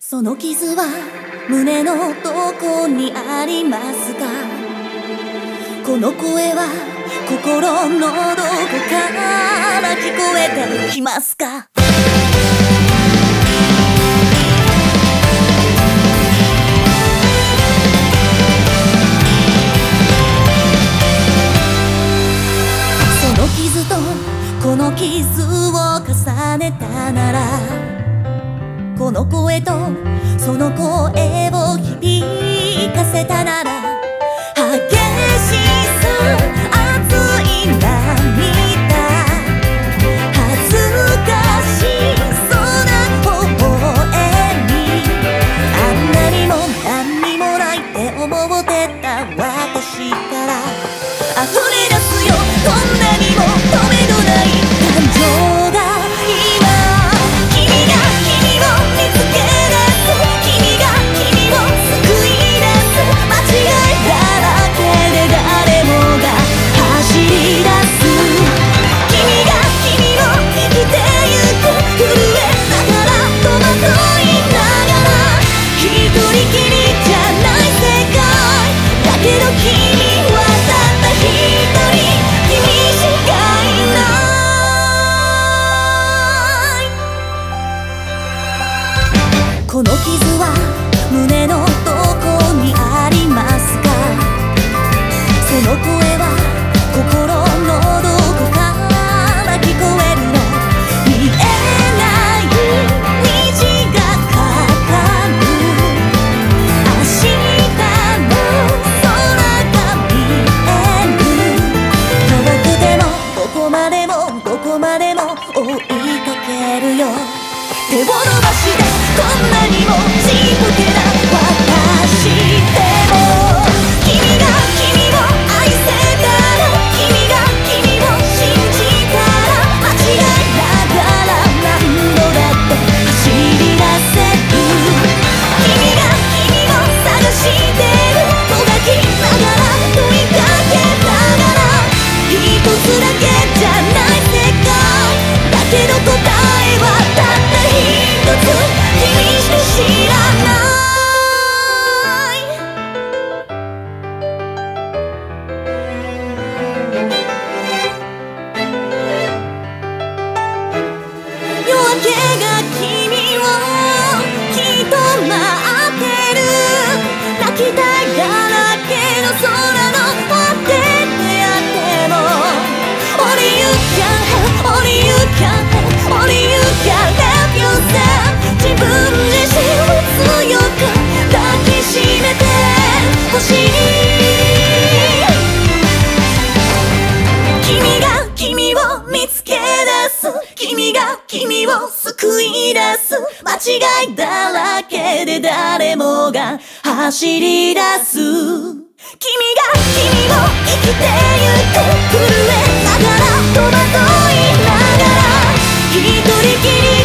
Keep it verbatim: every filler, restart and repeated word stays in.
その傷は胸のどこにありますか？この声は心のどこから聞こえてきますか？その傷とこの傷を重ねたなら、この声とその声を響かせたなら、激しさ熱い涙、恥ずかしそうな微笑み、あんなにも何にもないって思ってた私から溢れ出すよ、こんなにも止めどない感情が今、君が君を見つけ出す、君が君を救い出す、間違いだらけで誰もが走り出す、君が君を生きてゆく、震えながら戸惑いながら、一人きりじゃない世界だけど君はたった一人、君しかいない。この傷は胸のどこにありますか？その声は心のどこから聞こえるの？見えない虹がかかる明日の空が見える、遠くてもどこまでもどこまでも追いかけるよ、手を伸ばしてこんなにもちっぽけな私でも、君が君を愛せたら、君が君を信じたら、間違いながら何度だって走り出せる、君が君を探してる、もがきながら問いかけながら、一つだけじゃない世界だけど答えはたった一つ、君しか知らない。夜明けが君をきっと待ってる、泣きたいだらけの空の果てであっても、 Only you can help, only you can help, only you can help yourself、 自分自身を強く抱きしめてほしい、君が君を見つけ出す、君が君を救い出す、間違いだらけで誰もが走り出す、君が君を生きてゆく、震えながら戸惑いながら、一人きり